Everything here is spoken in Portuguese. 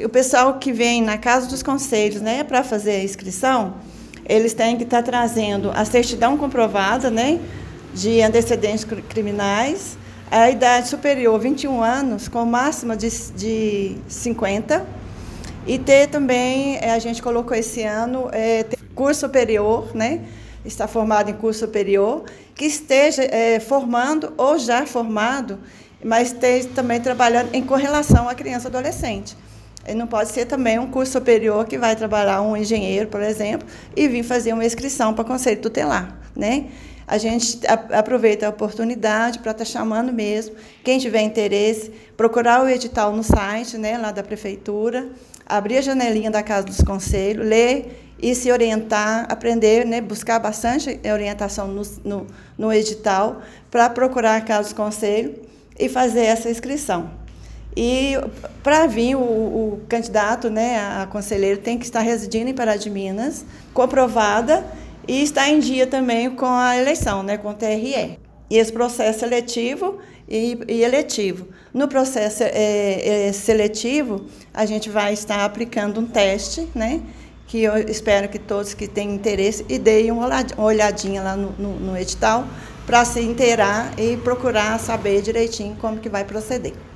o pessoal que vem na Casa dos Conselhos, né, para fazer a inscrição, eles têm que estar trazendo a certidão comprovada, né, de antecedentes criminais, a idade superior, 21 anos, com máxima de 50, e ter também, a gente colocou esse ano, ter curso superior, né, está formado em curso superior, que esteja formando ou já formado, mas esteja também trabalhando em correlação à criança e adolescente. E não pode ser também um curso superior que vai trabalhar um engenheiro, por exemplo, e vir fazer uma inscrição para conselho tutelar, né? A gente aproveita a oportunidade para estar chamando mesmo, quem tiver interesse, procurar o edital no site, né, lá da prefeitura, abrir a janelinha da Casa dos Conselhos, ler e se orientar, aprender, né, buscar bastante orientação no edital para procurar a Casa dos Conselhos e fazer essa inscrição. E para vir o candidato, né, a conselheiro, tem que estar residindo em Pará de Minas, comprovada, e está em dia também com a eleição, né, com o TRE. E esse processo seletivo e eletivo. No processo seletivo, a gente vai estar aplicando um teste, né, que eu espero que todos que têm interesse e deem uma olhadinha lá no edital para se inteirar e procurar saber direitinho como que vai proceder.